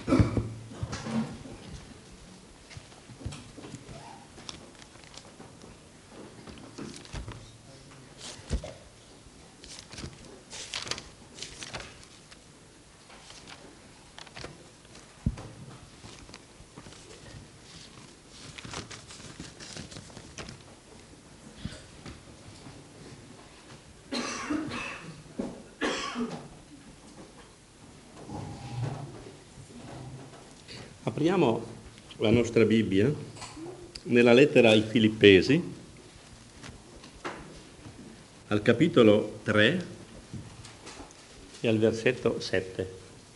Apriamo la nostra Bibbia nella lettera ai Filippesi, al capitolo 3 e al versetto 7.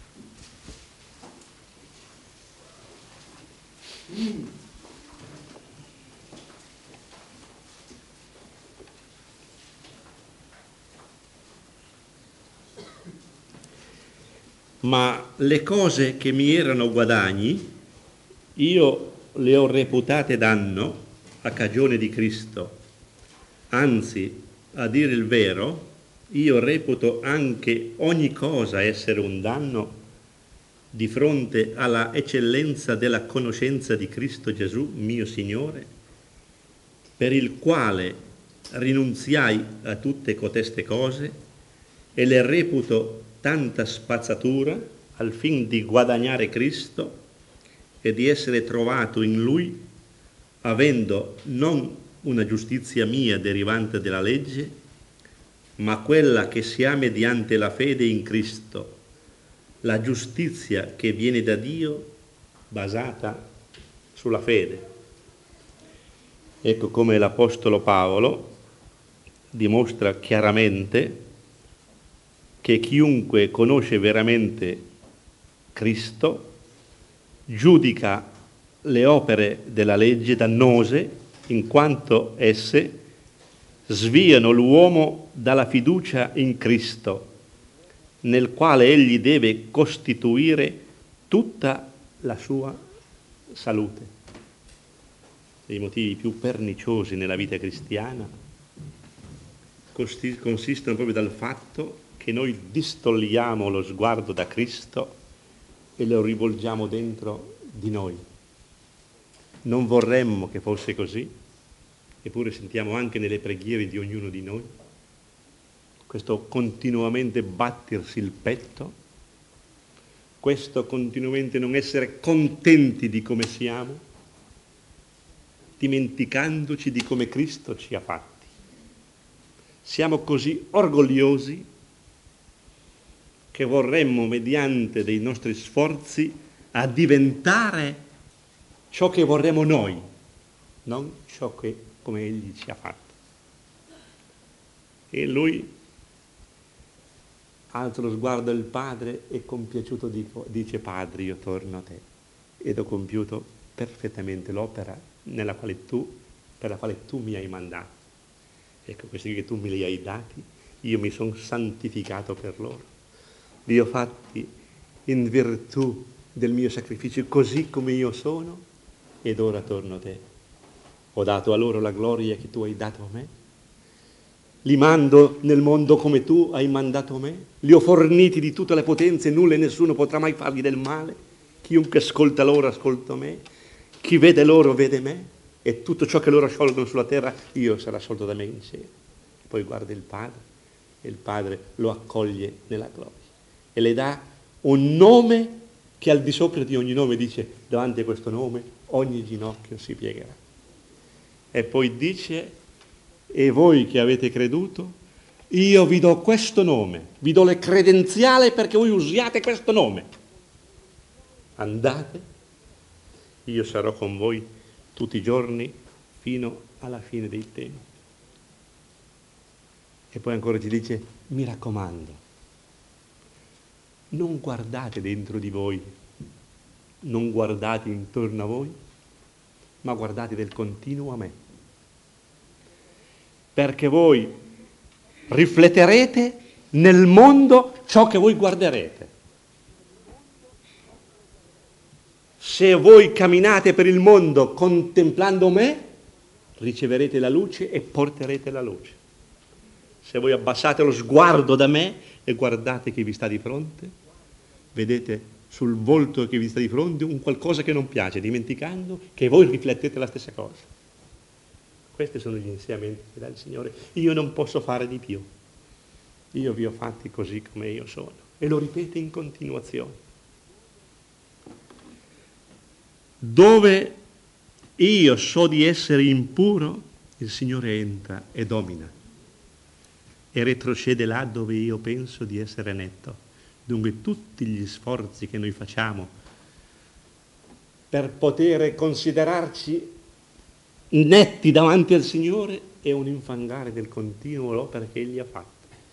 Ma le cose che mi erano guadagni, io le ho reputate danno a cagione di Cristo. Anzi, a dire il vero, io reputo anche ogni cosa essere un danno di fronte alla eccellenza della conoscenza di Cristo Gesù, mio Signore, per il quale rinunziai a tutte coteste cose e le reputo tanta spazzatura al fin di guadagnare Cristo e di essere trovato in Lui, avendo non una giustizia mia derivante dalla legge, ma quella che si ha mediante la fede in Cristo, la giustizia che viene da Dio basata sulla fede. Ecco come l'Apostolo Paolo dimostra chiaramente che chiunque conosce veramente Cristo giudica le opere della legge dannose in quanto esse sviano l'uomo dalla fiducia in Cristo, nel quale egli deve costituire tutta la sua salute. I motivi più perniciosi nella vita cristiana consistono proprio dal fatto che noi distogliamo lo sguardo da Cristo e lo rivolgiamo dentro di noi. Non vorremmo che fosse così, eppure sentiamo anche nelle preghiere di ognuno di noi questo continuamente battersi il petto, questo continuamente non essere contenti di come siamo, dimenticandoci di come Cristo ci ha fatti. Siamo così orgogliosi che vorremmo, mediante dei nostri sforzi, a diventare ciò che vorremmo noi, non ciò che come Egli ci ha fatto. E Lui alza lo sguardo al Padre e compiaciuto dice: Padre, io torno a te ed ho compiuto perfettamente l'opera per la quale tu mi hai mandato. Ecco, questi che tu me li hai dati, io mi sono santificato per loro. Li ho fatti in virtù del mio sacrificio, così come io sono, ed ora torno a te. Ho dato a loro la gloria che tu hai dato a me. Li mando nel mondo come tu hai mandato me. Li ho forniti di tutte le potenze, nulla e nessuno potrà mai fargli del male. Chiunque ascolta loro, ascolta me. Chi vede loro, vede me. E tutto ciò che loro sciolgono sulla terra, io sarà sciolto da me in cielo. Poi guarda il Padre, e il Padre lo accoglie nella gloria. E le dà un nome che al di sopra di ogni nome dice: davanti a questo nome ogni ginocchio si piegherà. E poi dice: e voi che avete creduto, io vi do questo nome, vi do le credenziali perché voi usiate questo nome. Andate, io sarò con voi tutti i giorni fino alla fine dei tempi. E poi ancora ci dice: mi raccomando, non guardate dentro di voi, non guardate intorno a voi, ma guardate del continuo a me. Perché voi rifletterete nel mondo ciò che voi guarderete. Se voi camminate per il mondo contemplando me, riceverete la luce e porterete la luce. Se voi abbassate lo sguardo da me e guardate chi vi sta di fronte, vedete sul volto che vi sta di fronte un qualcosa che non piace, dimenticando che voi riflettete la stessa cosa. Questi sono gli insegnamenti che dà il Signore. Io non posso fare di più. Io vi ho fatti così come io sono. E lo ripete in continuazione. Dove io so di essere impuro, il Signore entra e domina. E retrocede là dove io penso di essere netto. Dunque tutti gli sforzi che noi facciamo per poter considerarci netti davanti al Signore è un infangare del continuo l'opera che Egli ha fatto.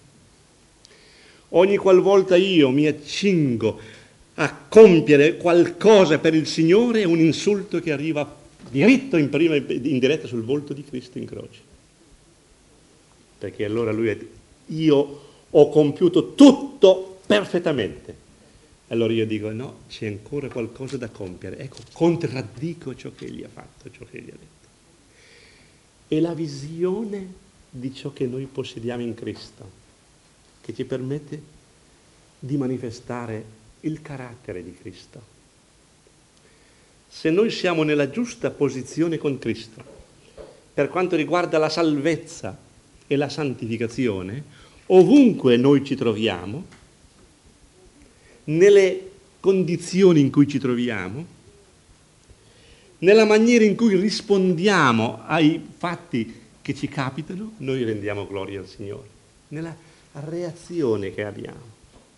Ogni qualvolta io mi accingo a compiere qualcosa per il Signore è un insulto che arriva diritto in prima in diretta sul volto di Cristo in croce. Perché allora Lui ha detto, io ho compiuto tutto perfettamente. Allora io dico, no, c'è ancora qualcosa da compiere. Ecco, contraddico ciò che Egli ha fatto, ciò che Egli ha detto. È la visione di ciò che noi possediamo in Cristo che ci permette di manifestare il carattere di Cristo. Se noi siamo nella giusta posizione con Cristo, per quanto riguarda la salvezza e la santificazione, ovunque noi ci troviamo, nelle condizioni in cui ci troviamo, nella maniera in cui rispondiamo ai fatti che ci capitano, noi rendiamo gloria al Signore, nella reazione che abbiamo.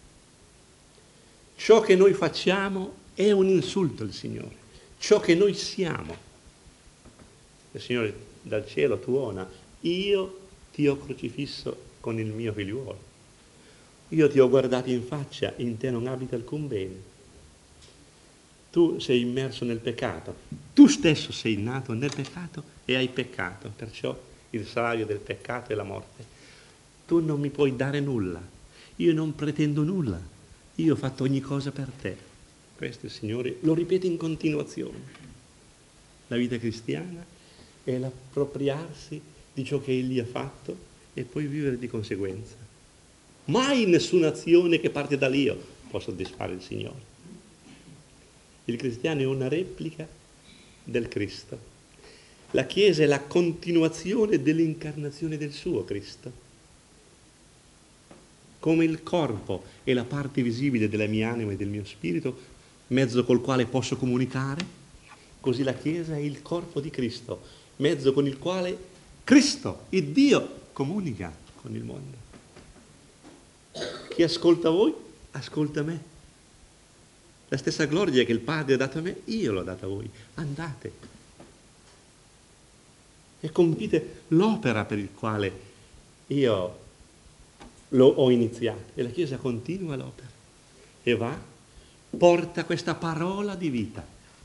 Ciò che noi facciamo è un insulto al Signore, ciò che noi siamo. Il Signore dal cielo tuona, io ti ho crocifisso con il mio figliuolo, io ti ho guardato in faccia, in te non abita alcun bene. Tu sei immerso nel peccato, tu stesso sei nato nel peccato e hai peccato, perciò il salario del peccato è la morte. Tu non mi puoi dare nulla, io non pretendo nulla, io ho fatto ogni cosa per te. Questo il Signore lo ripete in continuazione. La vita cristiana è l'appropriarsi di ciò che Egli ha fatto e poi vivere di conseguenza. Mai nessuna azione che parte dall'io può soddisfare il Signore. Il cristiano è una replica del Cristo. La Chiesa è la continuazione dell'incarnazione del suo Cristo. Come il corpo è la parte visibile della mia anima e del mio spirito, mezzo col quale posso comunicare, così la Chiesa è il corpo di Cristo, mezzo con il quale Cristo, il Dio, comunica con il mondo. Chi ascolta voi, ascolta me. La stessa gloria che il Padre ha dato a me, io l'ho data a voi. Andate e compite l'opera per il quale io ho iniziato. E la Chiesa continua l'opera e va, porta questa parola di vita.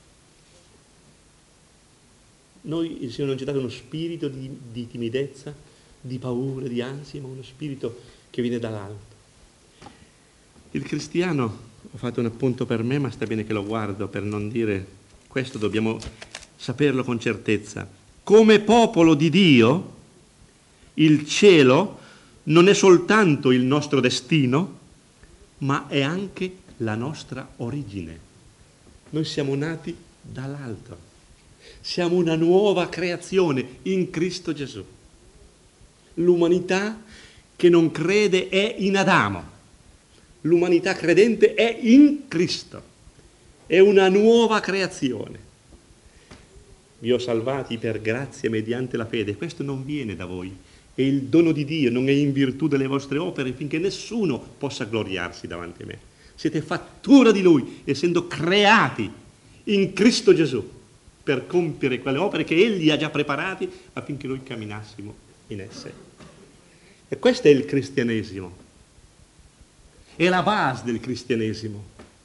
Noi, il Signore non ci ha dato uno spirito di timidezza, di paura, di ansia, ma uno spirito che viene dall'alto. Il cristiano, ho fatto un appunto per me, ma sta bene che lo guardo per non dire questo, dobbiamo saperlo con certezza. Come popolo di Dio, il cielo non è soltanto il nostro destino, ma è anche la nostra origine. Noi siamo nati dall'alto. Siamo una nuova creazione in Cristo Gesù. L'umanità che non crede è in Adamo. L'umanità credente è in Cristo. È una nuova creazione. Vi ho salvati per grazia mediante la fede. Questo non viene da voi. È il dono di Dio, non è in virtù delle vostre opere, finché nessuno possa gloriarsi davanti a me. Siete fattura di Lui, essendo creati in Cristo Gesù, per compiere quelle opere che Egli ha già preparate affinché noi camminassimo in esse. E questo è il cristianesimo. È la base del cristianesimo.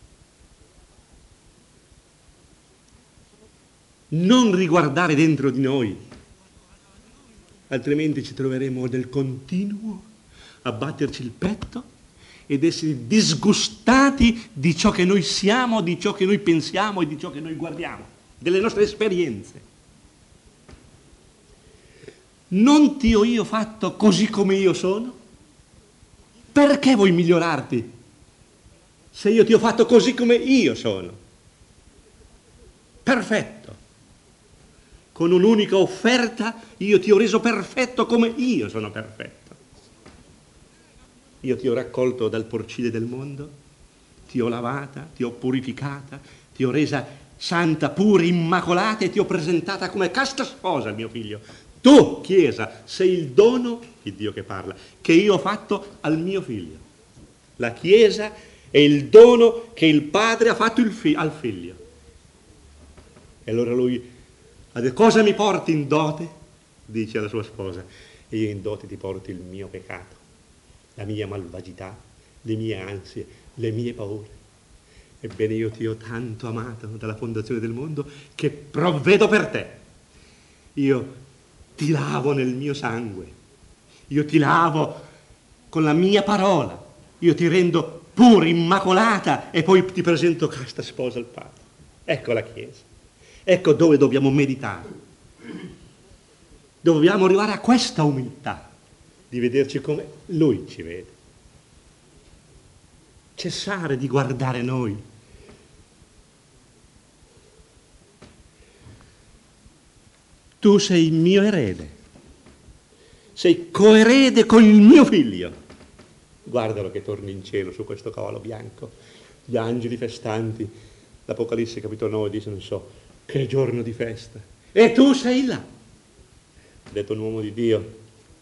Non riguardare dentro di noi, altrimenti ci troveremo del continuo a batterci il petto ed essere disgustati di ciò che noi siamo, di ciò che noi pensiamo e di ciò che noi guardiamo, delle nostre esperienze. Non ti ho io fatto così come io sono? Perché vuoi migliorarti? se io ti ho fatto così come io sono, perfetto, con un'unica offerta io ti ho reso perfetto come io sono perfetto. Io ti ho raccolto dal porcile del mondo, ti ho lavata, ti ho purificata, ti ho resa santa, pura, immacolata, e ti ho presentata come casta sposa al mio figlio. Tu, Chiesa, sei il dono, il Dio che parla, che io ho fatto al mio figlio. La Chiesa è il dono che il Padre ha fatto al figlio. E allora lui ha detto: cosa mi porti in dote? Dice alla sua sposa: e io in dote ti porto il mio peccato, la mia malvagità, le mie ansie, le mie paure. Ebbene, io ti ho tanto amato dalla fondazione del mondo che provvedo per te. Io ti lavo nel mio sangue, io ti lavo con la mia parola, io ti rendo pura, immacolata, e poi ti presento casta sposa al Padre. Ecco la Chiesa, ecco dove dobbiamo meditare. Dobbiamo arrivare a questa umiltà di vederci come Lui ci vede. Cessare di guardare noi. Tu sei il mio erede, sei coerede con il mio figlio. Guardalo che torni in cielo su questo cavallo bianco, gli angeli festanti. L'Apocalisse capitolo 9 dice, non so, che giorno di festa. E tu sei là, ha detto un uomo di Dio.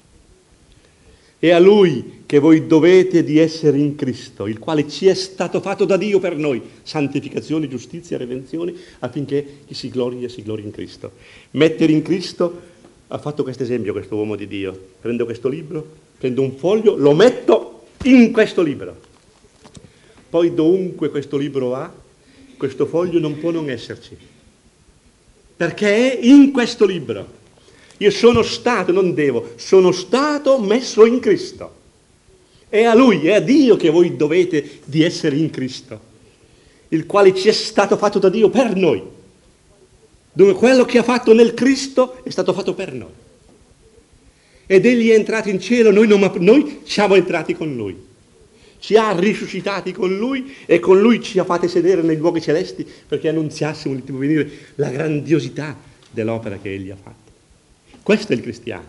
È a Lui che voi dovete di essere in Cristo, il quale ci è stato fatto da Dio per noi, santificazione, giustizia, redenzione, affinché chi si gloria in Cristo. Mettere in Cristo, ha fatto questo esempio questo uomo di Dio. Prendo questo libro, prendo un foglio, lo metto in questo libro. Poi dovunque questo libro va, questo foglio non può non esserci, perché è in questo libro. Io sono stato, non devo, sono stato messo in Cristo. È a Lui, è a Dio che voi dovete di essere in Cristo, il quale ci è stato fatto da Dio per noi. Dove quello che ha fatto nel Cristo è stato fatto per noi. Ed Egli è entrato in cielo, noi siamo entrati con Lui. Ci ha risuscitati con Lui e con Lui ci ha fatti sedere nei luoghi celesti perché annunziassimo l'ultimo venire, la grandiosità dell'opera che Egli ha fatto. Questo è il cristiano.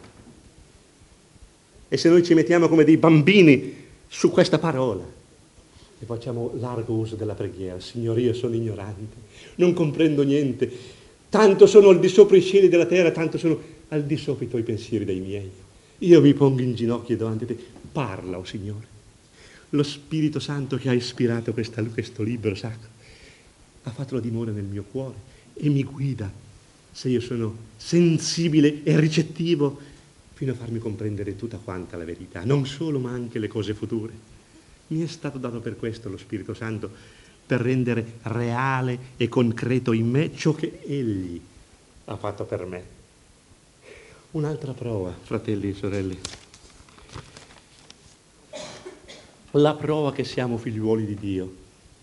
E se noi ci mettiamo come dei bambini su questa parola e facciamo largo uso della preghiera: Signore, io sono ignorante, non comprendo niente, tanto sono al di sopra i cieli della terra, tanto sono al di sopra i tuoi pensieri dai miei. Io mi pongo in ginocchio davanti a te. Parla, oh Signore. Lo Spirito Santo che ha ispirato questo libro sacro ha fatto la dimora nel mio cuore e mi guida, se io sono sensibile e ricettivo, fino a farmi comprendere tutta quanta la verità, non solo ma anche le cose future. Mi è stato dato per questo lo Spirito Santo, per rendere reale e concreto in me ciò che Egli ha fatto per me. Un'altra prova, fratelli e sorelle, la prova che siamo figliuoli di Dio.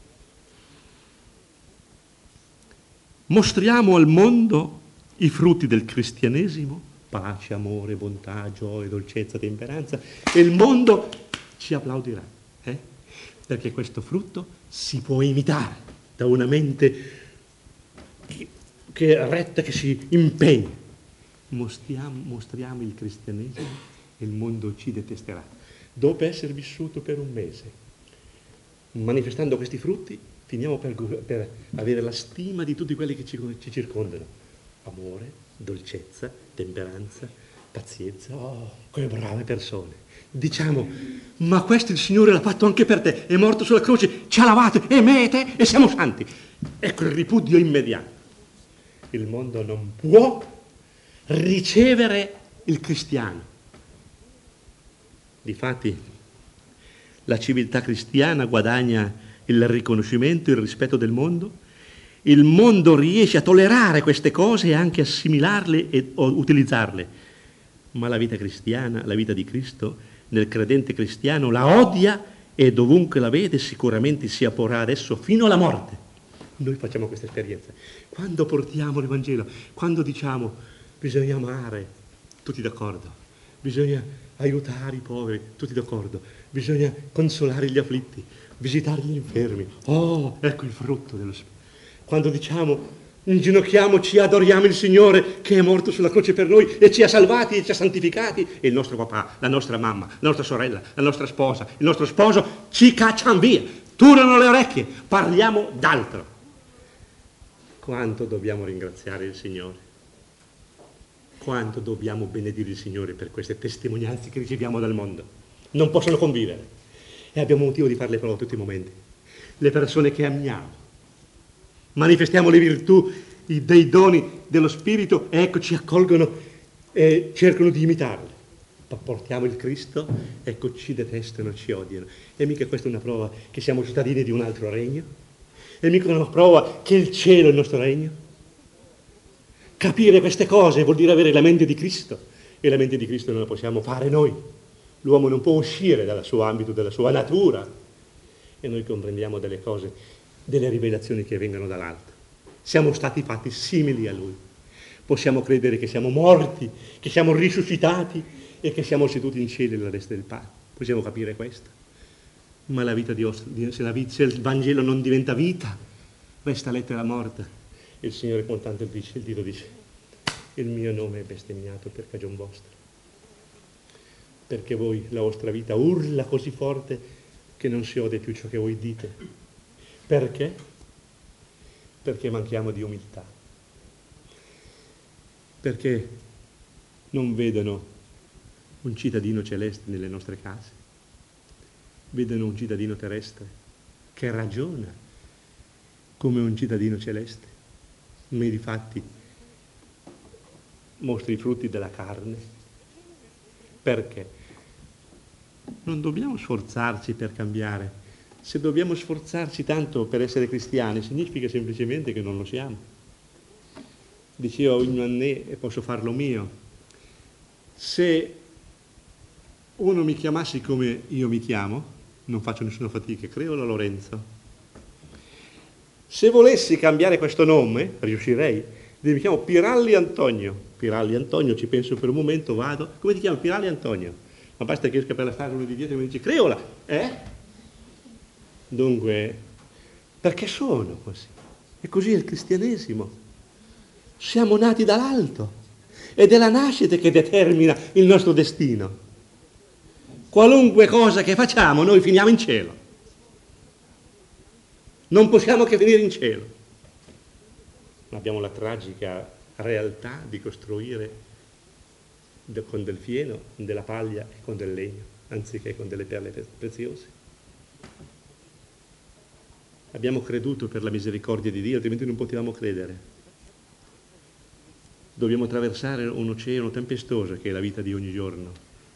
Mostriamo al mondo i frutti del cristianesimo, pace, amore, bontà, gioia, dolcezza, temperanza, e il mondo ci applaudirà, perché questo frutto si può imitare da una mente che è retta, che si impegna. Mostriamo il cristianesimo e il mondo ci detesterà. Dopo essere vissuto per un mese, manifestando questi frutti, finiamo per avere la stima di tutti quelli che ci circondano. Amore, dolcezza, temperanza, pazienza. Oh, che brave persone. Diciamo: ma questo il Signore l'ha fatto anche per te, è morto sulla croce, ci ha lavato, e me e te, e siamo santi. Ecco il ripudio immediato. Il mondo non può ricevere il cristiano. Difatti, la civiltà cristiana guadagna il riconoscimento, il rispetto del mondo. Il mondo riesce a tollerare queste cose e anche assimilarle e utilizzarle. Ma la vita cristiana, la vita di Cristo, nel credente cristiano la odia e dovunque la vede sicuramente si apporrà adesso fino alla morte. Noi facciamo questa esperienza. Quando portiamo l'Evangelo, quando diciamo bisogna amare, tutti d'accordo, bisogna aiutare i poveri, tutti d'accordo, bisogna consolare gli afflitti, visitare gli infermi. Oh, ecco il frutto dello Spirito. Quando diciamo inginocchiamoci, adoriamo il Signore che è morto sulla croce per noi e ci ha salvati e ci ha santificati, e il nostro papà, la nostra mamma, la nostra sorella, la nostra sposa, il nostro sposo ci cacciano via, turano le orecchie, parliamo d'altro. Quanto dobbiamo ringraziare il Signore, quanto dobbiamo benedire il Signore per queste testimonianze che riceviamo dal mondo. Non possono convivere e abbiamo motivo di fare le prove tutti i momenti. Le persone che amiamo, manifestiamo le virtù dei doni dello Spirito e ecco ci accolgono e cercano di imitarle. Portiamo il Cristo, ecco ci detestano, ci odiano. E mica questa è una prova che siamo cittadini di un altro regno? E mica una prova che il cielo è il nostro regno? Capire queste cose vuol dire avere la mente di Cristo, e la mente di Cristo non la possiamo fare noi. L'uomo non può uscire dal suo ambito, dalla sua natura, e noi comprendiamo delle cose, delle rivelazioni che vengono dall'alto. Siamo stati fatti simili a Lui. Possiamo credere che siamo morti, che siamo risuscitati e che siamo seduti in cielo alla destra del Padre. Possiamo capire questo. Ma la vita se il Vangelo non diventa vita, resta lettera morta. Il Signore con tanto il dito dice: il mio nome è bestemmiato per cagion vostra. Perché voi, la vostra vita urla così forte che non si ode più ciò che voi dite. Perché? Perché manchiamo di umiltà. Perché non vedono un cittadino celeste nelle nostre case. Vedono un cittadino terrestre che ragiona come un cittadino celeste, ma difatti mostra i frutti della carne. Perché? Non dobbiamo sforzarci per cambiare. Se dobbiamo sforzarci tanto per essere cristiani, significa semplicemente che non lo siamo. Dicevo, ognuno a me e posso farlo mio. Se uno mi chiamassi come io mi chiamo, non faccio nessuna fatica, credo a Lorenzo. Se volessi cambiare questo nome, riuscirei. Mi chiamo Piralli Antonio. Piralli Antonio, ci penso per un momento, vado. Come ti chiami? Piralli Antonio. Ma basta che esca per la strada uno di dietro e mi dice: Creola, Dunque, perché sono così? E così è il cristianesimo. Siamo nati dall'alto ed è la nascita che determina il nostro destino. Qualunque cosa che facciamo, noi finiamo in cielo. Non possiamo che venire in cielo. Ma abbiamo la tragica realtà di costruire con del fieno, della paglia e con del legno, anziché con delle perle preziose. Abbiamo creduto per la misericordia di Dio, altrimenti non potevamo credere. Dobbiamo attraversare un oceano tempestoso che è la vita di ogni giorno.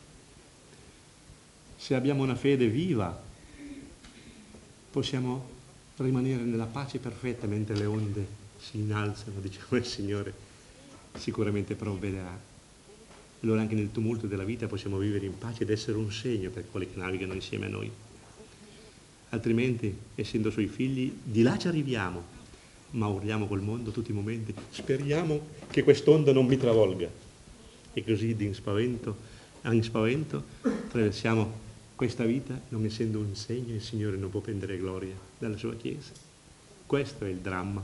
Se abbiamo una fede viva, possiamo rimanere nella pace perfetta mentre le onde si innalzano, diciamo il Signore sicuramente provvederà. Allora anche nel tumulto della vita possiamo vivere in pace ed essere un segno per quelli che navigano insieme a noi. Altrimenti, essendo suoi figli, di là ci arriviamo, ma urliamo col mondo tutti i momenti. Speriamo che quest'onda non mi travolga. E così in spavento attraversiamo questa vita, non essendo un segno, il Signore non può prendere gloria dalla sua Chiesa. Questo è il dramma.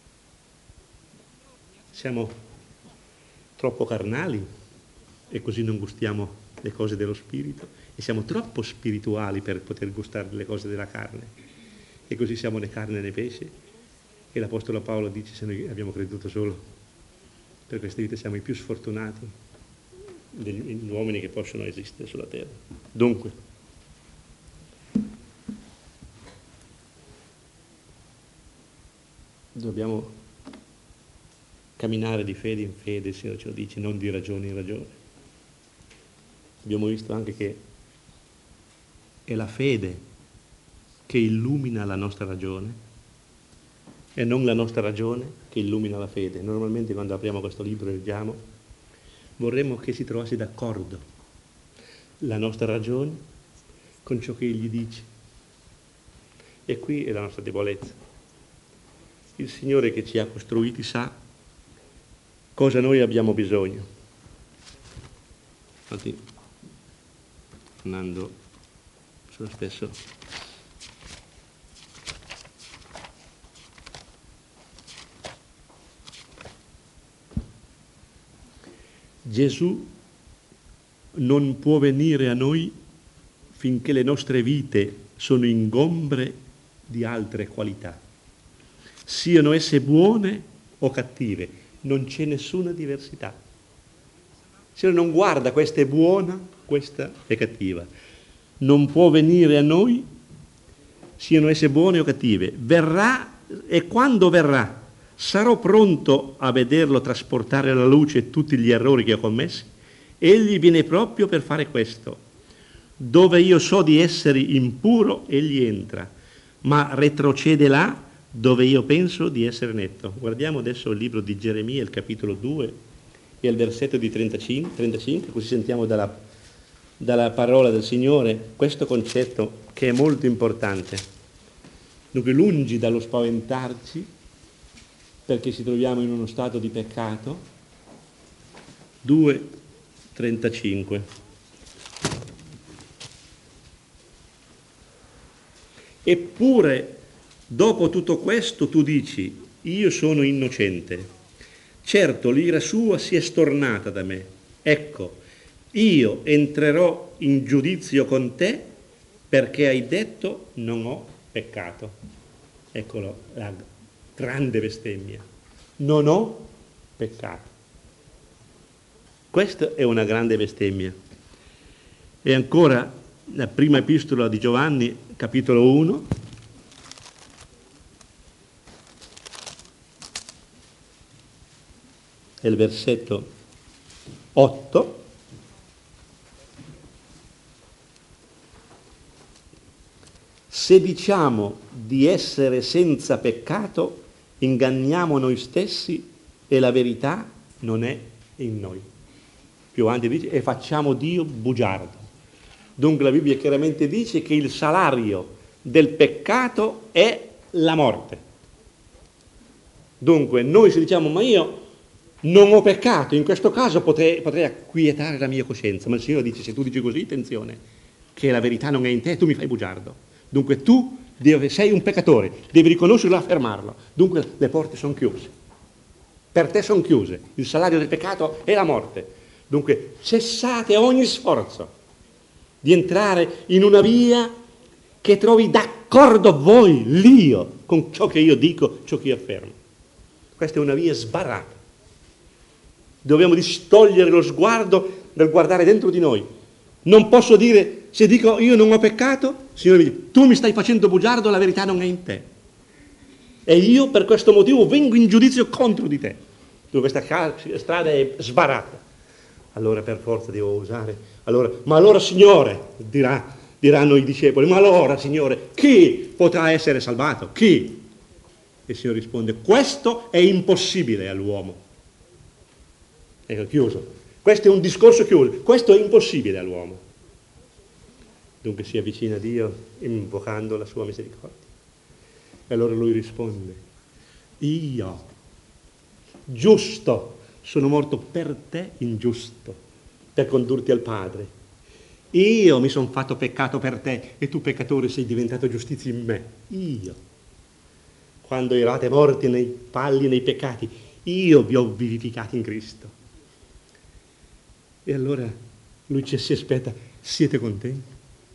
Siamo troppo carnali e così non gustiamo le cose dello Spirito, e siamo troppo spirituali per poter gustare le cose della carne, e così siamo né carne né pesce, e l'Apostolo Paolo dice: se noi abbiamo creduto solo per questa vita siamo i più sfortunati degli uomini che possono esistere sulla terra. Dunque, dobbiamo camminare di fede in fede, il Signore ce lo dice, non di ragione in ragione. Abbiamo visto anche che è la fede che illumina la nostra ragione e non la nostra ragione che illumina la fede. Normalmente quando apriamo questo libro e leggiamo, vorremmo che si trovasse d'accordo la nostra ragione con ciò che Egli dice. E qui è la nostra debolezza. Il Signore che ci ha costruiti sa cosa noi abbiamo bisogno. Infatti, andando sullo stesso Gesù non può venire a noi finché le nostre vite sono ingombre di altre qualità. Siano esse buone o cattive, non c'è nessuna diversità. Se uno non guarda questa è buona, questa è cattiva. Non può venire a noi, siano esse buone o cattive. Verrà, e quando verrà, sarò pronto a vederlo trasportare alla luce tutti gli errori che ho commessi? Egli viene proprio per fare questo. Dove io so di essere impuro, egli entra, ma retrocede là dove io penso di essere netto. Guardiamo adesso il libro di Geremia, il capitolo 2, e il versetto di 35, così sentiamo dalla parola del Signore questo concetto che è molto importante. Dunque, lungi dallo spaventarci, perché ci troviamo in uno stato di peccato. 2:35. Eppure, dopo tutto questo, tu dici, io sono innocente. Certo, l'ira sua si è stornata da me. Ecco, io entrerò in giudizio con te perché hai detto non ho peccato. Eccolo, la grande bestemmia. Non ho peccato. Questa è una grande bestemmia. E ancora, la prima epistola di Giovanni, capitolo 1, e il versetto 8, se diciamo di essere senza peccato, inganniamo noi stessi e la verità non è in noi. Più avanti dice, e facciamo Dio bugiardo. Dunque la Bibbia chiaramente dice che il salario del peccato è la morte. Dunque noi se diciamo, ma io non ho peccato, in questo caso potrei acquietare la mia coscienza, ma il Signore dice, se tu dici così, attenzione, che la verità non è in te, tu mi fai bugiardo. Dunque tu sei un peccatore, devi riconoscerlo e affermarlo. Dunque le porte sono chiuse. Per te sono chiuse. Il salario del peccato è la morte. Dunque cessate ogni sforzo di entrare in una via che trovi d'accordo voi, l'io, con ciò che io dico, ciò che io affermo. Questa è una via sbarrata. Dobbiamo distogliere lo sguardo dal guardare dentro di noi. Non posso dire, se dico io non ho peccato, il Signore mi dice, tu mi stai facendo bugiardo, la verità non è in te. E io per questo motivo vengo in giudizio contro di te. Questa strada è sbarrata. Allora per forza devo usare. Ma allora Signore, diranno i discepoli, ma allora Signore, chi potrà essere salvato? Chi? E il Signore risponde, questo è impossibile all'uomo. Ecco, chiuso. Questo è un discorso chiuso. Questo è impossibile all'uomo. Dunque si avvicina a Dio invocando la sua misericordia. E allora lui risponde, io, giusto, sono morto per te ingiusto, per condurti al Padre. Io mi sono fatto peccato per te e tu peccatore sei diventato giustizia in me. Io. Quando eravate morti nei falli e nei peccati, io vi ho vivificati in Cristo. E allora lui si aspetta, siete contenti?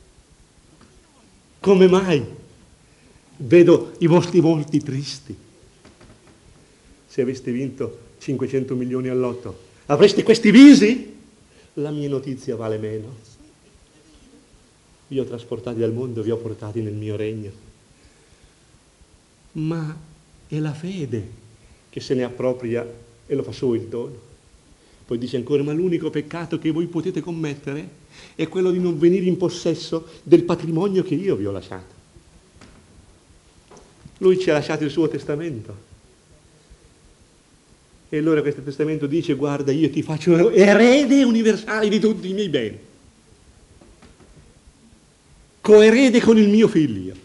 Come mai? Vedo i vostri volti tristi. Se aveste vinto 500 milioni all'otto, avreste questi visi? La mia notizia vale meno. Vi ho trasportati dal mondo, vi ho portati nel mio regno. Ma è la fede che se ne appropria e lo fa suo il dono. Poi dice ancora, ma l'unico peccato che voi potete commettere è quello di non venire in possesso del patrimonio che io vi ho lasciato. Lui ci ha lasciato il suo testamento. E allora questo testamento dice, guarda, io ti faccio erede universale di tutti i miei beni. Coerede con il mio figlio.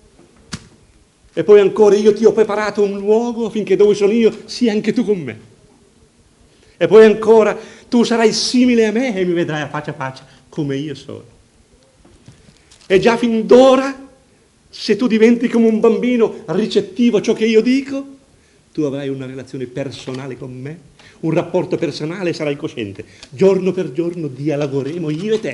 E poi ancora, io ti ho preparato un luogo affinché dove sono io sia anche tu con me. E poi ancora, tu sarai simile a me e mi vedrai a faccia come io sono. E già fin d'ora, se tu diventi come un bambino ricettivo a ciò che io dico, Tu avrai una relazione personale con me, un rapporto personale e sarai cosciente. Giorno per giorno dialogheremo io e te.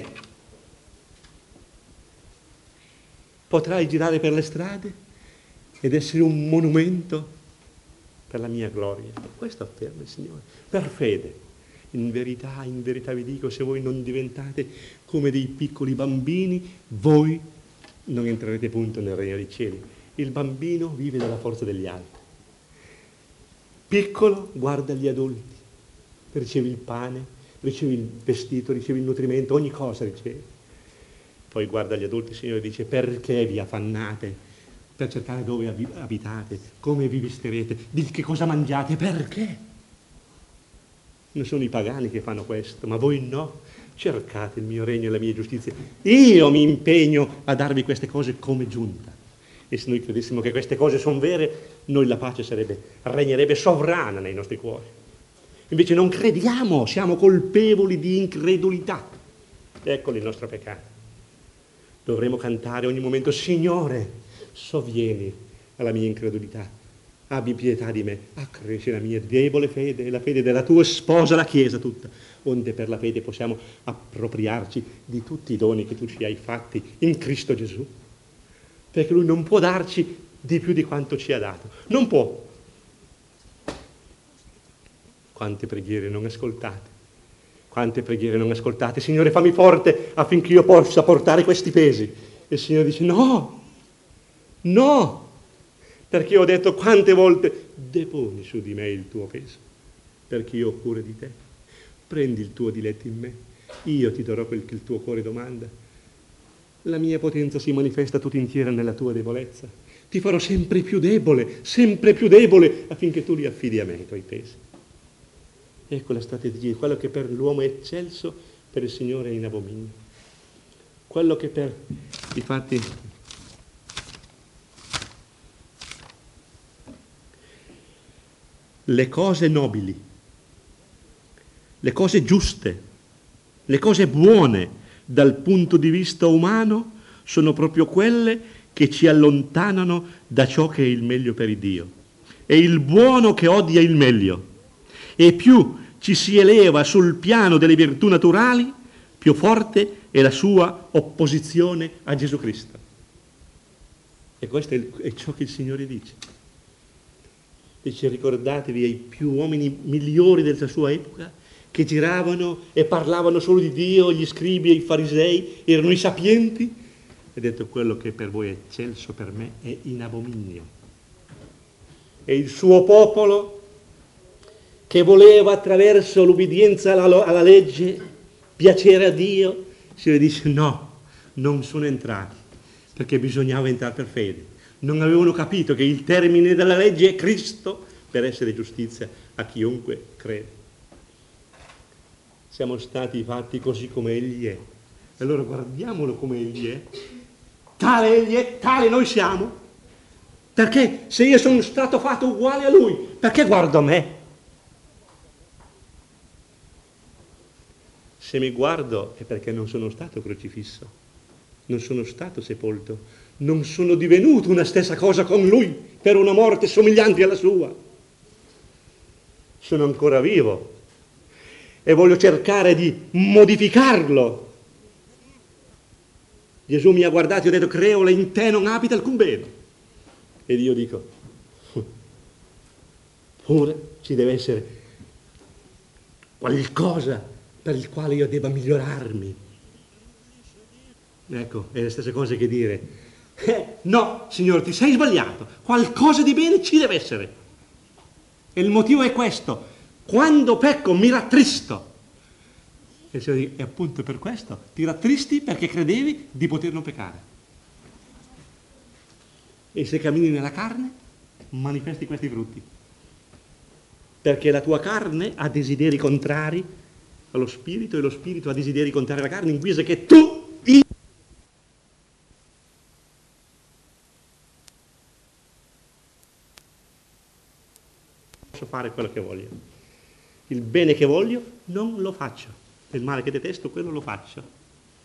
Potrai girare per le strade ed essere un monumento per la mia gloria. Questo afferma il Signore, per fede. In verità vi dico, se voi non diventate come dei piccoli bambini, voi non entrerete punto nel regno dei cieli. Il bambino vive dalla forza degli altri. Piccolo guarda gli adulti, ricevi il pane, ricevi il vestito, ricevi il nutrimento, ogni cosa ricevi. Poi guarda gli adulti, il Signore dice: perché vi affannate per cercare dove abitate, come vi vestirete, di che cosa mangiate, perché? Non sono i pagani che fanno questo, ma voi no. Cercate il mio regno e la mia giustizia. Io mi impegno a darvi queste cose come giunta. E se noi credessimo che queste cose sono vere, noi la pace regnerebbe sovrana nei nostri cuori. Invece non crediamo, siamo colpevoli di incredulità. Eccolo il nostro peccato. Dovremo cantare ogni momento: Signore, sovvieni alla mia incredulità, abbi pietà di me, accresci la mia debole fede e la fede della tua sposa, la Chiesa tutta, onde per la fede possiamo appropriarci di tutti i doni che tu ci hai fatti in Cristo Gesù. Perché Lui non può darci di più di quanto ci ha dato. Non può. Quante preghiere non ascoltate. Quante preghiere non ascoltate. Signore, fammi forte affinché io possa portare questi pesi. E il Signore dice: no, no. Perché io ho detto quante volte: deponi su di me il tuo peso, perché io ho cura di te. Prendi il tuo diletto in me. Io ti darò quel che il tuo cuore domanda. La mia potenza si manifesta tutta intera nella tua debolezza. Ti farò sempre più debole, affinché tu li affidi a me, i tuoi pesi. Ecco la strategia, quello che per l'uomo è eccelso, per il Signore è in abominio. Quello che per, difatti, le cose nobili, le cose giuste, le cose buone, dal punto di vista umano, sono proprio quelle che ci allontanano da ciò che è il meglio per il Dio. È il buono che odia il meglio. E più ci si eleva sul piano delle virtù naturali, più forte è la sua opposizione a Gesù Cristo. E questo è ciò che il Signore dice. Dice: ricordatevi ai più uomini migliori della sua epoca, che giravano e parlavano solo di Dio, gli scribi e i farisei, erano i sapienti. E detto: quello che per voi è eccelso, per me è in abominio. E il suo popolo, che voleva attraverso l'ubbidienza alla legge piacere a Dio, si dice: no, non sono entrati, perché bisognava entrare per fede. Non avevano capito che il termine della legge è Cristo, per essere giustizia a chiunque crede. Siamo stati fatti così come Egli è. Allora guardiamolo come Egli è. Tale Egli è, tale noi siamo. Perché se io sono stato fatto uguale a Lui, perché guardo me? Se mi guardo è perché non sono stato crocifisso, non sono stato sepolto, non sono divenuto una stessa cosa con Lui per una morte somigliante alla sua. Sono ancora vivo e voglio cercare di modificarlo. Gesù mi ha guardato e ha detto: creola, in te non abita alcun bene. Ed io dico: pure ci deve essere qualcosa per il quale io debba migliorarmi. Ecco, è la stessa cosa che dire: no, Signore, ti sei sbagliato, qualcosa di bene ci deve essere. E il motivo è questo: quando pecco mi rattristo. E il Signore dice: e appunto per questo ti rattristi, perché credevi di poter non peccare. E se cammini nella carne, manifesti questi frutti. Perché la tua carne ha desideri contrari allo spirito, e lo spirito ha desideri contrari alla carne, in guisa che io posso fare quello che voglio. Il bene che voglio non lo faccio, il male che detesto quello lo faccio.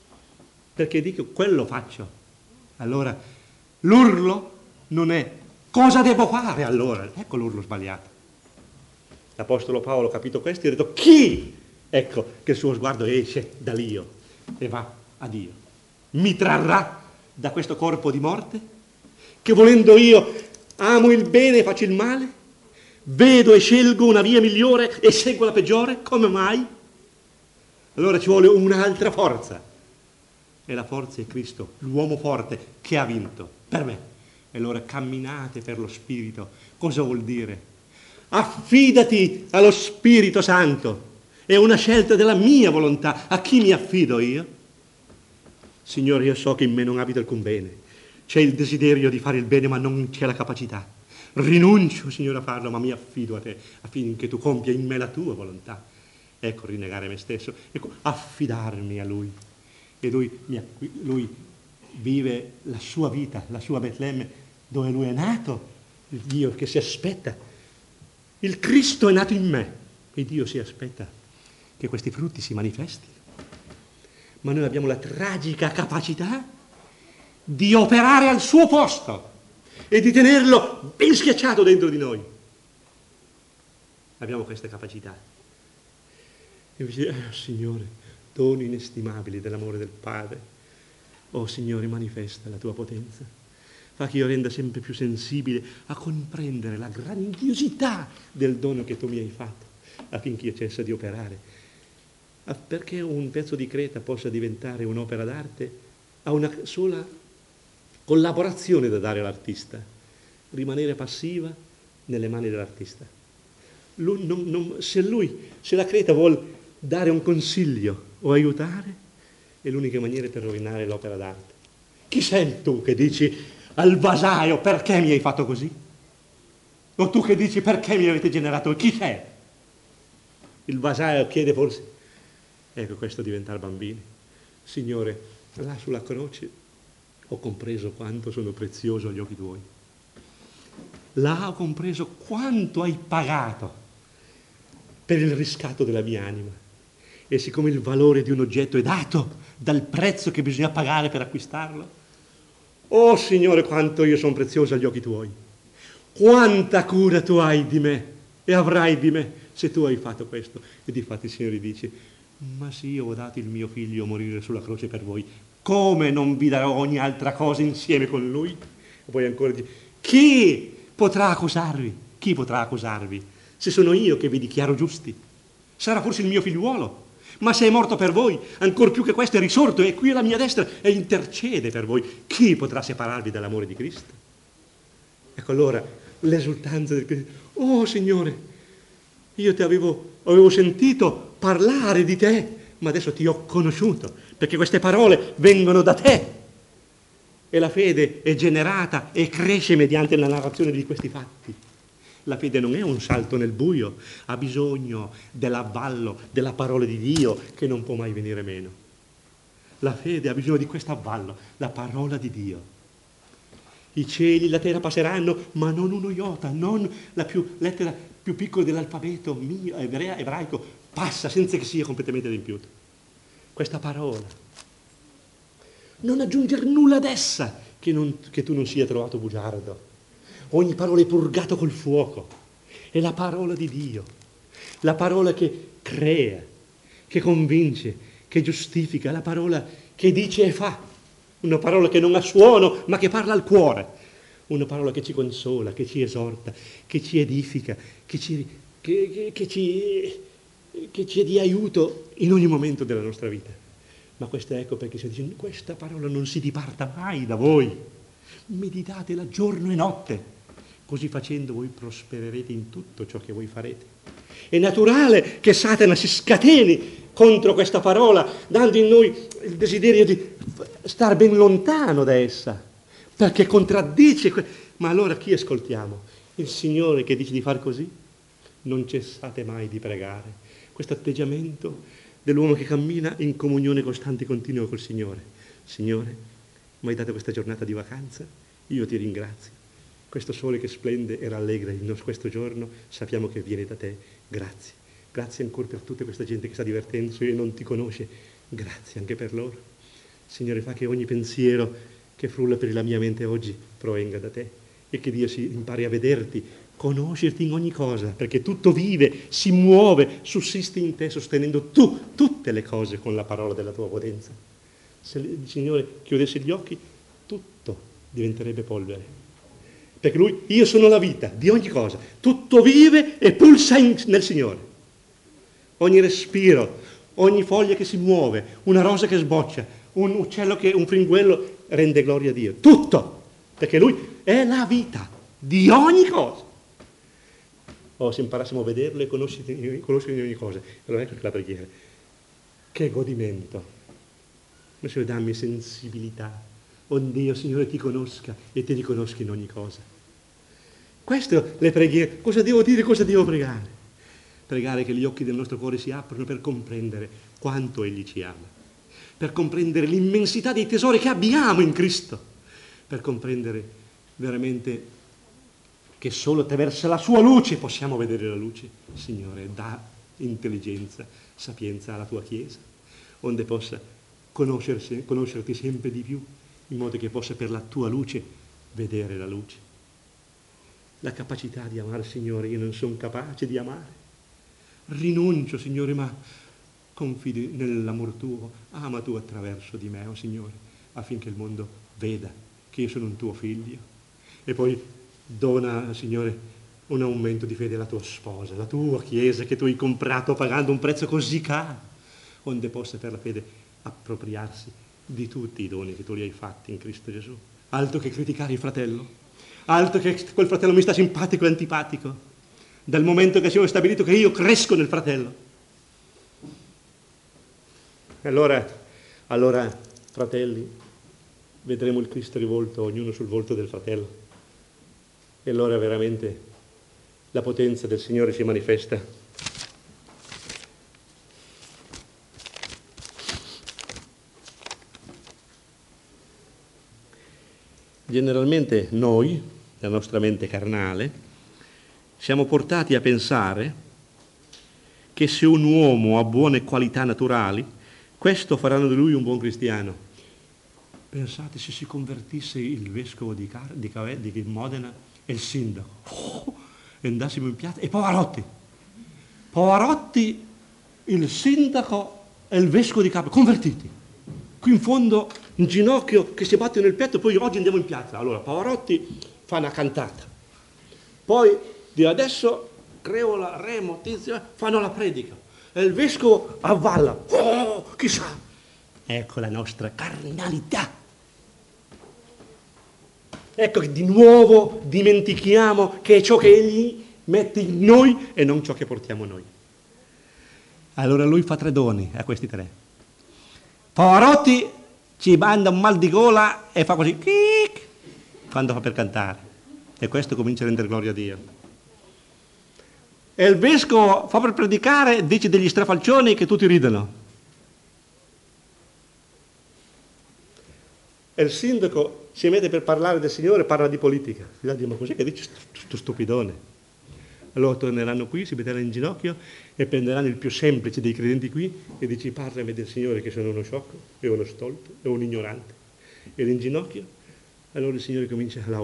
Perché dico quello faccio. Allora l'urlo non è Cosa devo fare allora? Ecco l'urlo sbagliato. L'Apostolo Paolo, capito questo, ha detto: chi? Ecco che il suo sguardo esce dall'io e va a Dio. Mi trarrà da questo corpo di morte? Che volendo io amo il bene e faccio il male? Vedo e scelgo una via migliore e seguo la peggiore? Come mai? Allora ci vuole un'altra forza. E la forza è Cristo, l'uomo forte che ha vinto per me. E allora camminate per lo Spirito. Cosa vuol dire? Affidati allo Spirito Santo. È una scelta della mia volontà. A chi mi affido io? Signore, io so che in me non abita alcun bene. C'è il desiderio di fare il bene, ma non c'è la capacità. Rinuncio, Signore, a farlo, ma mi affido a te, affinché tu compia in me la tua volontà. Ecco, rinnegare me stesso, ecco, affidarmi a Lui. E lui vive la sua vita, la sua Betlemme, dove Lui è nato, il Dio che si aspetta. Il Cristo è nato in me e Dio si aspetta che questi frutti si manifestino. Ma noi abbiamo la tragica capacità di operare al suo posto e di tenerlo ben schiacciato dentro di noi. Abbiamo questa capacità. E invece, Signore, doni inestimabili dell'amore del Padre. Oh Signore, manifesta la tua potenza. Fa che io renda sempre più sensibile a comprendere la grandiosità del dono che tu mi hai fatto, affinché io cessa di operare. Perché un pezzo di creta possa diventare un'opera d'arte, ha una sola collaborazione da dare all'artista: rimanere passiva nelle mani dell'artista. Se la creta vuol dare un consiglio o aiutare, è l'unica maniera per rovinare l'opera d'arte. Chi sei tu che dici al vasaio: perché mi hai fatto così? O tu che dici: perché mi avete generato? Chi sei? Il vasaio chiede forse. Ecco, questo è diventare bambini. Signore, là sulla croce ho compreso quanto sono prezioso agli occhi tuoi. Là ho compreso quanto hai pagato per il riscatto della mia anima. E siccome il valore di un oggetto è dato dal prezzo che bisogna pagare per acquistarlo, oh Signore, quanto io sono prezioso agli occhi tuoi. Quanta cura tu hai di me e avrai di me se tu hai fatto questo. E difatti il Signore dice: ma se io ho dato il mio figlio a morire sulla croce per voi, come non vi darò ogni altra cosa insieme con lui? E poi ancora dice: chi potrà accusarvi? Chi potrà accusarvi? Se sono io che vi dichiaro giusti. Sarà forse il mio figliuolo, ma se è morto per voi, ancor più che questo è risorto, è qui alla mia destra e intercede per voi. Chi potrà separarvi dall'amore di Cristo? Ecco allora l'esultanza del Cristo. Oh Signore, io ti avevo sentito parlare di te, ma adesso ti ho conosciuto, perché queste parole vengono da te. E la fede è generata e cresce mediante la narrazione di questi fatti. La fede non è un salto nel buio, ha bisogno dell'avvallo, della parola di Dio che non può mai venire meno. La fede ha bisogno di questo avvallo, la parola di Dio. I cieli e la terra passeranno, ma non uno iota, non la lettera più piccola dell'alfabeto mio, ebraico, passa senza che sia completamente adempiuto. Questa parola. Non aggiungere nulla ad essa che tu non sia trovato bugiardo. Ogni parola è purgato col fuoco. È la parola di Dio. La parola che crea, che convince, che giustifica, la parola che dice e fa. Una parola che non ha suono, ma che parla al cuore. Una parola che ci consola, che ci esorta, che ci edifica, che ci è di aiuto in ogni momento della nostra vita. Ma questa, ecco perché si dice: questa parola non si diparta mai da voi. Meditatela giorno e notte. Così facendo voi prospererete in tutto ciò che voi farete. È naturale che Satana si scateni contro questa parola, dando in noi il desiderio di star ben lontano da essa, perché contraddice. Ma allora chi ascoltiamo? Il Signore che dice di far così? Non cessate mai di pregare. Questo atteggiamento dell'uomo che cammina in comunione costante e continua col Signore. Signore, mi hai dato questa giornata di vacanza, io ti ringrazio. Questo sole che splende e rallegra questo giorno, sappiamo che viene da te. Grazie. Grazie ancora per tutta questa gente che sta divertendosi e non ti conosce. Grazie anche per loro. Signore, fa che ogni pensiero che frulla per la mia mente oggi provenga da te e che Dio si impari a vederti, conoscerti in ogni cosa, perché tutto vive, si muove, sussiste in te, sostenendo tutte le cose con la parola della tua potenza. Se il Signore chiudesse gli occhi, tutto diventerebbe polvere. Perché Lui, io sono la vita di ogni cosa, tutto vive e pulsa nel Signore. Ogni respiro, ogni foglia che si muove, una rosa che sboccia, un uccello un fringuello rende gloria a Dio. Tutto, perché Lui è la vita di ogni cosa. Se imparassimo a vederlo e conoscere in ogni cosa. Allora ecco la preghiera. Che godimento. Ma Signore, dammi sensibilità. Onde io, Signore, ti conosca e ti riconosca in ogni cosa. Questo le preghiere. Cosa devo dire, cosa devo pregare? Pregare che gli occhi del nostro cuore si aprono per comprendere quanto Egli ci ama, per comprendere l'immensità dei tesori che abbiamo in Cristo, per comprendere veramente che solo attraverso la sua luce possiamo vedere la luce. Signore, dà intelligenza, sapienza alla tua Chiesa, onde possa conoscerti sempre di più, in modo che possa per la tua luce vedere la luce. La capacità di amare, Signore, io non sono capace di amare. Rinuncio, Signore, ma confidi nell'amor tuo. Ama tu attraverso di me, Signore, affinché il mondo veda che io sono un tuo figlio. E poi dona, Signore, un aumento di fede alla tua sposa, la tua Chiesa che tu hai comprato pagando un prezzo così caro, onde possa per la fede appropriarsi di tutti i doni che tu gli hai fatti in Cristo Gesù. Altro che criticare il fratello, altro che quel fratello mi sta simpatico e antipatico, dal momento che siamo stabilito che io cresco nel fratello. Allora, fratelli, vedremo il Cristo rivolto ognuno sul volto del fratello. E allora veramente la potenza del Signore si manifesta. Generalmente noi, la nostra mente carnale, siamo portati a pensare che se un uomo ha buone qualità naturali, questo faranno di lui un buon cristiano. Pensate se si convertisse il vescovo di Modena e il sindaco, e andassimo in piazza, e Pavarotti, il sindaco e il vescovo di Capua, convertiti, qui in fondo in ginocchio che si batte nel petto, poi oggi andiamo in piazza. Allora Pavarotti fa una cantata, poi di adesso Creola, Remo, Tizio fanno la predica e il vescovo avvalla, chissà. Ecco la nostra carnalità. Ecco che di nuovo dimentichiamo che è ciò che Egli mette in noi e non ciò che portiamo noi. Allora Lui fa 3 doni a questi 3. Pavarotti ci manda un mal di gola e fa così, quando fa per cantare. E questo comincia a rendere gloria a Dio. E il vescovo fa per predicare e dice degli strafalcioni che tutti ridono. E il sindaco si mette per parlare del Signore, parla di politica. Ma cos'è che dice sto stupidone? Allora torneranno qui, si metteranno in ginocchio e prenderanno il più semplice dei credenti qui e dice: parlami del Signore, che sono uno sciocco e uno stolto e un ignorante. E in ginocchio, allora il Signore comincia a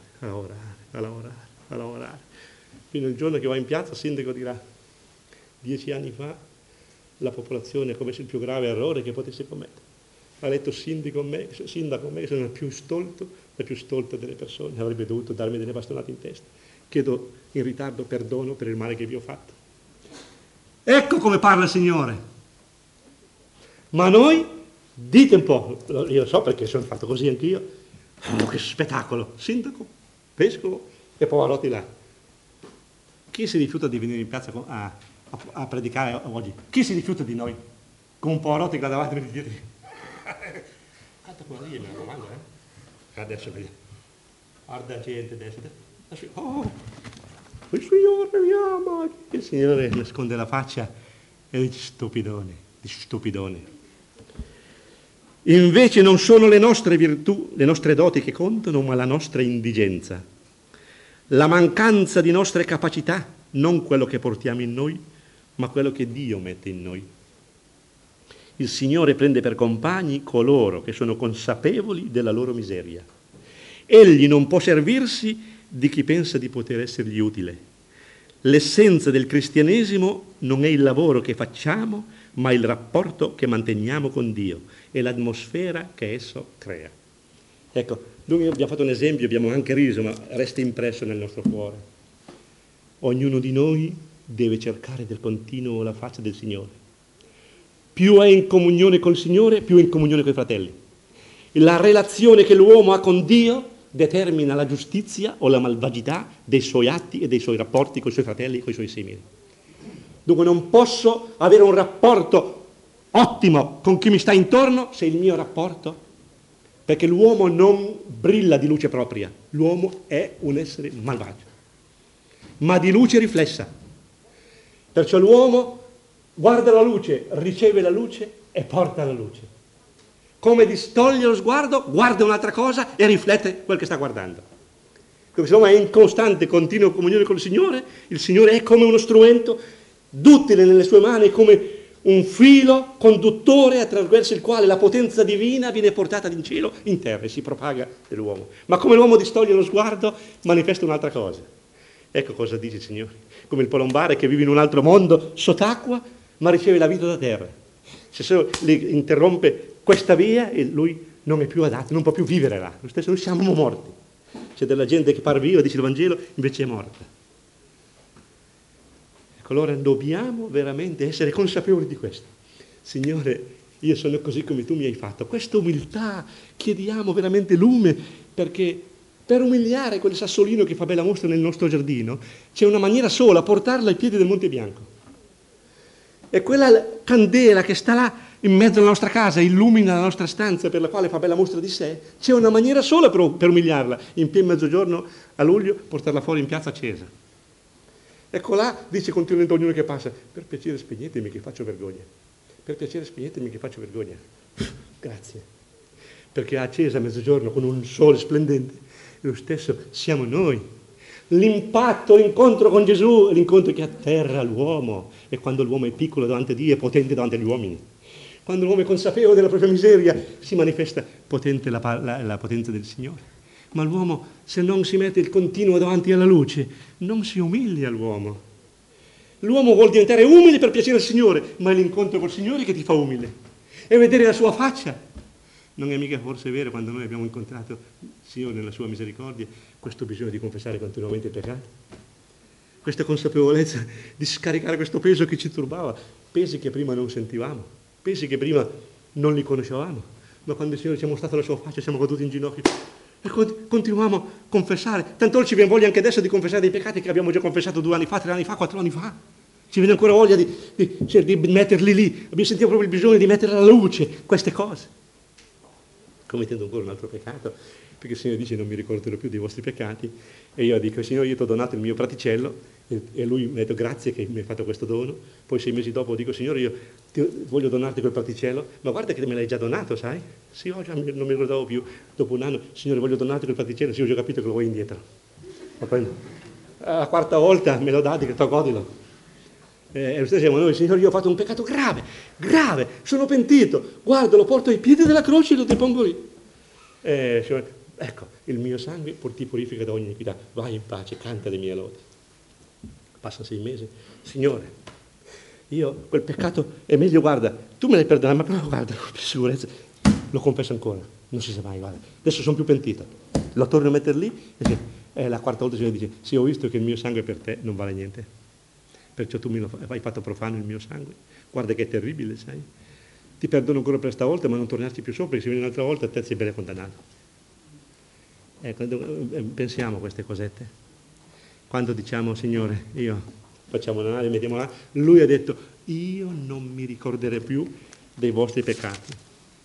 lavorare. Fino al giorno che va in piazza, il sindaco dirà: 10 anni fa la popolazione ha commesso il più grave errore che potesse commettere. Ha letto sindaco con me, che sono la più stolta delle persone, avrebbe dovuto darmi delle bastonate in testa. Chiedo in ritardo perdono per il male che vi ho fatto. Ecco come parla il Signore. Ma noi, dite un po', io so perché sono fatto così anch'io, che spettacolo, sindaco, vescovo e Pavarotti là. Chi si rifiuta di venire in piazza a predicare oggi? Chi si rifiuta di noi? Con un Pavarotti che ha davanti e dire: canta quella lì, mi raccomando, adesso vediamo. Guarda gente adesso. Il Signore mi ama. Il Signore nasconde la faccia e dice: stupidone. Invece non sono le nostre virtù, le nostre doti che contano, ma la nostra indigenza, la mancanza di nostre capacità, non quello che portiamo in noi, ma quello che Dio mette in noi. Il Signore prende per compagni coloro che sono consapevoli della loro miseria. Egli non può servirsi di chi pensa di poter essergli utile. L'essenza del cristianesimo non è il lavoro che facciamo, ma il rapporto che manteniamo con Dio e l'atmosfera che esso crea. Ecco, noi abbiamo fatto un esempio, abbiamo anche riso, ma resta impresso nel nostro cuore. Ognuno di noi deve cercare del continuo la faccia del Signore. Più è in comunione col Signore, più è in comunione con i fratelli. La relazione che l'uomo ha con Dio determina la giustizia o la malvagità dei suoi atti e dei suoi rapporti con i suoi fratelli e con i suoi simili. Dunque non posso avere un rapporto ottimo con chi mi sta intorno se il mio rapporto, perché l'uomo non brilla di luce propria, l'uomo è un essere malvagio, ma di luce riflessa. Perciò l'uomo guarda la luce, riceve la luce e porta la luce. Come distoglie lo sguardo, guarda un'altra cosa e riflette quel che sta guardando. Quindi se l'uomo è in costante, continua comunione con il Signore è come uno strumento duttile nelle sue mani, come un filo conduttore attraverso il quale la potenza divina viene portata in cielo, in terra e si propaga nell'uomo. Ma come l'uomo distoglie lo sguardo, manifesta un'altra cosa. Ecco cosa dice il Signore. Come il palombare che vive in un altro mondo sott'acqua, ma riceve la vita da terra. Se solo interrompe questa via e lui non è più adatto, non può più vivere là. Lo stesso noi siamo morti. C'è della gente che parla viva, dice il Vangelo, invece è morta. Ecco, allora dobbiamo veramente essere consapevoli di questo. Signore, io sono così come tu mi hai fatto. Questa umiltà, chiediamo veramente lume, perché per umiliare quel sassolino che fa bella mostra nel nostro giardino, c'è una maniera sola, portarla ai piedi del Monte Bianco. E quella candela che sta là in mezzo alla nostra casa, illumina la nostra stanza per la quale fa bella mostra di sé, c'è una maniera sola per umiliarla, in pieno mezzogiorno a luglio, portarla fuori in piazza accesa. Ecco là, dice continuamente ognuno che passa, per piacere spegnetemi che faccio vergogna, per piacere spegnetemi che faccio vergogna. Grazie, perché accesa a mezzogiorno con un sole splendente, lo stesso siamo noi. L'impatto, l'incontro con Gesù è l'incontro che atterra l'uomo, e quando l'uomo è piccolo davanti a Dio è potente davanti agli uomini. Quando l'uomo è consapevole della propria miseria si manifesta potente la potenza del Signore. Ma l'uomo, se non si mette il continuo davanti alla luce, non si umilia l'uomo. L'uomo vuol diventare umile per piacere al Signore, ma è l'incontro col Signore che ti fa umile. E vedere la sua faccia. Non è mica forse vero quando noi abbiamo incontrato il Signore nella sua misericordia questo bisogno di confessare continuamente i peccati? Questa consapevolezza di scaricare questo peso che ci turbava, pesi che prima non sentivamo. Pensi che prima non li conoscevamo, ma quando il Signore ci ha mostrato la sua faccia siamo caduti in ginocchio e continuiamo a confessare. Tanto ci viene voglia anche adesso di confessare dei peccati che abbiamo già confessato 2 anni fa, 3 anni fa, 4 anni fa. Ci viene ancora voglia di metterli lì. Abbiamo sentito proprio il bisogno di mettere alla luce queste cose. Commettendo ancora un altro peccato, perché il Signore dice non mi ricorderò più dei vostri peccati, e io dico Signore io ti ho donato il mio praticello, e lui mi ha detto grazie che mi hai fatto questo dono. Poi 6 mesi dopo dico Signore io voglio donarti quel praticello, ma guarda che me l'hai già donato, sai? Sì, oggi non mi ricordavo più, dopo un anno, Signore voglio donarti quel praticello, sì ho già capito che lo vuoi indietro. Ma poi la 4ª volta me lo date, che godilo. E lo stesso diciamo noi, Signore io ho fatto un peccato grave, sono pentito, guarda lo porto ai piedi della croce e lo depongo lì. Signore, ecco, il mio sangue ti purifica da ogni iniquità, vai in pace, canta le mie lodi. Passano 6 mesi, Signore, io quel peccato è meglio, guarda, tu me l'hai perdonato, ma però guarda, per sicurezza, lo confesso ancora, non si sa mai, guarda, adesso sono più pentito, lo torno a mettere lì, e la 4ª volta il Signore dice, sì, ho visto che il mio sangue per te non vale niente, perciò tu hai fatto profano il mio sangue, guarda che è terribile, sai, ti perdono ancora per stavolta, ma non tornarci più sopra, perché se viene un'altra volta a te sei bene condannato. Pensiamo a queste cosette. Quando diciamo, Signore, io facciamo un'analisi, mettiamo là, lui ha detto, io non mi ricorderò più dei vostri peccati.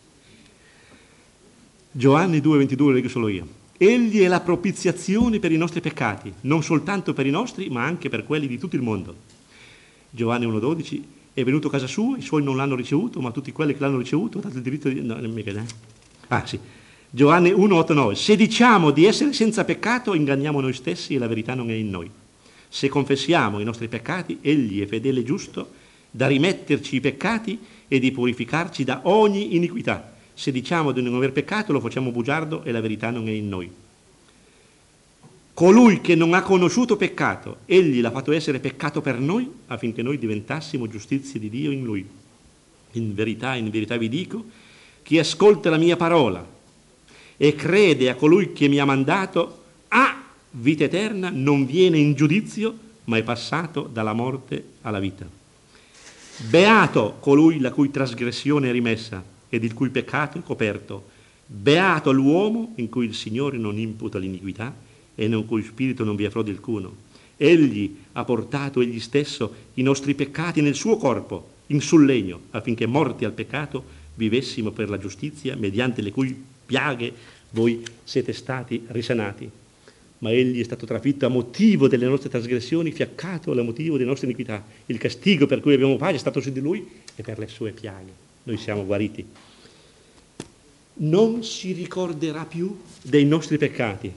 Giovanni 2,22 lo leggo solo io. Egli è la propiziazione per i nostri peccati, non soltanto per i nostri, ma anche per quelli di tutto il mondo. Giovanni 1,12, è venuto a casa sua, i suoi non l'hanno ricevuto, ma tutti quelli che l'hanno ricevuto, ha dato il diritto di... No, non mica, sì. Giovanni 1,8-9, se diciamo di essere senza peccato, inganniamo noi stessi e la verità non è in noi. Se confessiamo i nostri peccati, egli è fedele e giusto da rimetterci i peccati e di purificarci da ogni iniquità. Se diciamo di non aver peccato, lo facciamo bugiardo e la verità non è in noi. Colui che non ha conosciuto peccato, egli l'ha fatto essere peccato per noi, affinché noi diventassimo giustizia di Dio in lui. In verità vi dico, chi ascolta la mia parola e crede a colui che mi ha mandato, ha vita eterna, non viene in giudizio, ma è passato dalla morte alla vita. Beato colui la cui trasgressione è rimessa ed il cui peccato è coperto. Beato l'uomo in cui il Signore non imputa l'iniquità e nel cui spirito non vi è frode alcuno. Egli ha portato egli stesso i nostri peccati nel suo corpo, sul legno, affinché morti al peccato vivessimo per la giustizia, mediante le cui piaghe voi siete stati risanati. Ma egli è stato trafitto a motivo delle nostre trasgressioni, fiaccato a motivo delle nostre iniquità. Il castigo per cui abbiamo pace è stato su di lui e per le sue piaghe noi siamo guariti. Non si ricorderà più dei nostri peccati.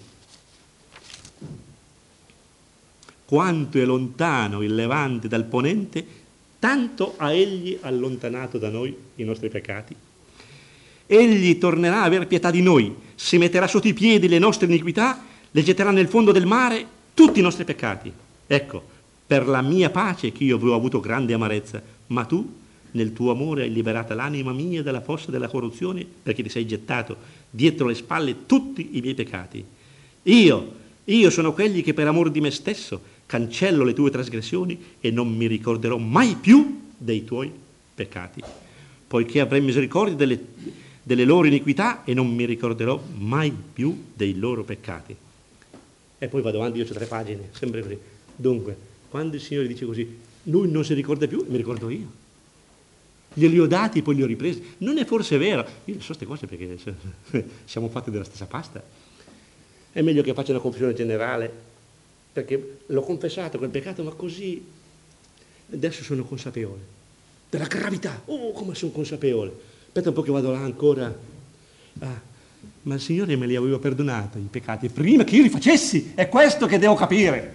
Quanto è lontano il Levante dal Ponente, tanto ha egli allontanato da noi i nostri peccati. Egli tornerà a aver pietà di noi, si metterà sotto i piedi le nostre iniquità, le getterà nel fondo del mare tutti i nostri peccati. Ecco, per la mia pace che io avevo avuto grande amarezza, ma tu nel tuo amore hai liberata l'anima mia dalla fossa della corruzione, perché ti sei gettato dietro le spalle tutti i miei peccati. Io sono quelli che per amor di me stesso cancello le tue trasgressioni e non mi ricorderò mai più dei tuoi peccati, poiché avrai misericordia delle loro iniquità e non mi ricorderò mai più dei loro peccati. E poi vado avanti, io ho 3 pagine, sempre così. Dunque, quando il Signore dice così, lui non si ricorda più, mi ricordo io. Glieli ho dati, poi li ho ripresi. Non è forse vero? Io so queste cose perché siamo fatti della stessa pasta. È meglio che faccia una confessione generale, perché l'ho confessato quel peccato, ma così adesso sono consapevole della gravità. Oh, come sono consapevole. Aspetta un po' che vado là ancora. Ma il Signore me li aveva perdonati i peccati prima che io li facessi. È questo che devo capire.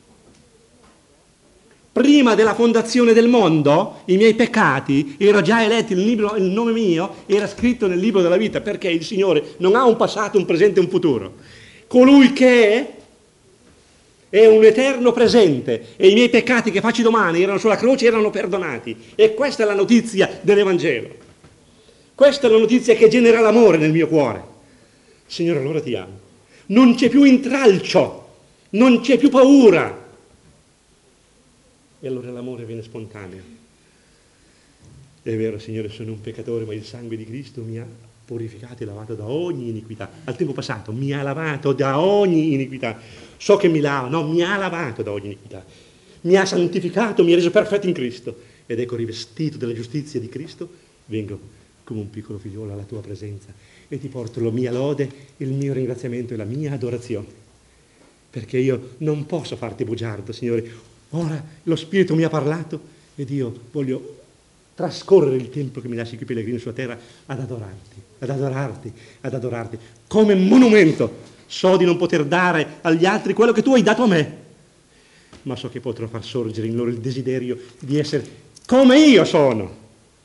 Prima della fondazione del mondo, i miei peccati erano già eletti, il nome mio era scritto nel libro della vita, perché il Signore non ha un passato, un presente e un futuro. Colui che è un eterno presente e i miei peccati che faccio domani erano sulla croce, erano perdonati. E questa è la notizia dell'Evangelo. Questa è la notizia che genera l'amore nel mio cuore. Signore, allora ti amo. Non c'è più intralcio, non c'è più paura. E allora l'amore viene spontaneo. È vero, Signore, sono un peccatore, ma il sangue di Cristo mi ha purificato e lavato da ogni iniquità. Al tempo passato mi ha lavato da ogni iniquità. So che mi lava, no, mi ha lavato da ogni iniquità. Mi ha santificato, mi ha reso perfetto in Cristo. Ed ecco, rivestito della giustizia di Cristo, vengo come un piccolo figliolo alla tua presenza e ti porto la mia lode, il mio ringraziamento e la mia adorazione. Perché io non posso farti bugiardo, Signore. Ora lo Spirito mi ha parlato ed io voglio trascorrere il tempo che mi lasci qui pellegrino sulla terra ad adorarti, ad adorarti, ad adorarti. Come monumento. So di non poter dare agli altri quello che tu hai dato a me, ma so che potrò far sorgere in loro il desiderio di essere come io sono.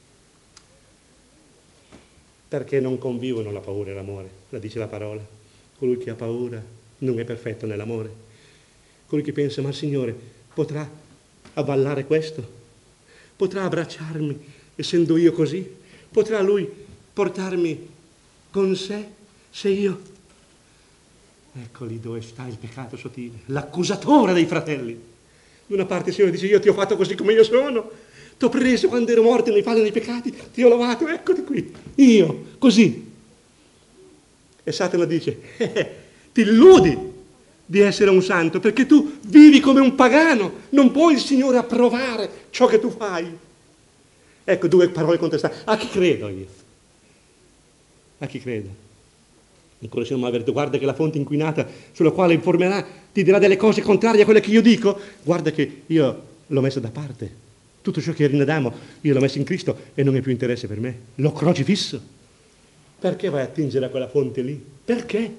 Perché non convivono la paura e l'amore, la dice la parola. Colui che ha paura non è perfetto nell'amore. Colui che pensa, ma il Signore potrà avvallare questo? Potrà abbracciarmi essendo io così? Potrà Lui portarmi con sé se io... Ecco lì dove sta il peccato sottile, l'accusatore dei fratelli. Da una parte il Signore dice, io ti ho fatto così come io sono, ti ho preso quando ero morto nei falli dei peccati, ti ho lavato, eccoti qui, io, così. E Satana dice, ti illudi di essere un santo, perché tu vivi come un pagano, non puoi il Signore approvare ciò che tu fai. Ecco 2 parole contestate. A chi credo io? A chi credo? In Colossiano mi ha detto, guarda che la fonte inquinata sulla quale informerà ti dirà delle cose contrarie a quelle che io dico. Guarda che io l'ho messa da parte. Tutto ciò che era in Adamo io l'ho messo in Cristo e non è più interesse per me. L'ho crocifisso. Perché vai a attingere a quella fonte lì? Perché?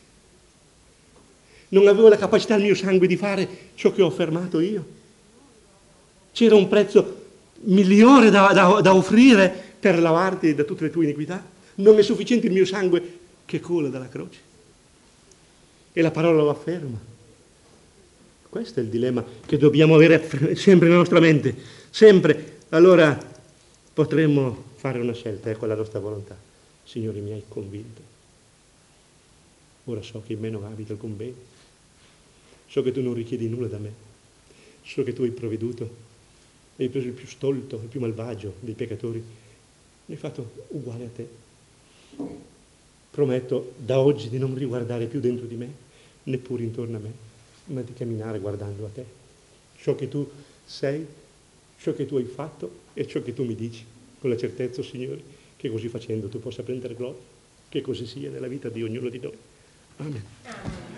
Non avevo la capacità il mio sangue di fare ciò che ho affermato io. C'era un prezzo migliore da offrire per lavarti da tutte le tue iniquità. Non è sufficiente il mio sangue che cola dalla croce. E la parola lo afferma. Questo è il dilemma che dobbiamo avere sempre nella nostra mente, sempre. Allora potremmo fare una scelta, ecco la nostra volontà. Signore, mi hai convinto. Ora so che in me non abita alcun bene. So che tu non richiedi nulla da me. So che tu hai provveduto. Hai preso il più stolto, il più malvagio dei peccatori. Mi hai fatto uguale a te. Prometto da oggi di non riguardare più dentro di me, neppure intorno a me, ma di camminare guardando a te. Ciò che tu sei, ciò che tu hai fatto e ciò che tu mi dici, con la certezza, Signore, che così facendo tu possa prendere gloria, che così sia nella vita di ognuno di noi. Amen.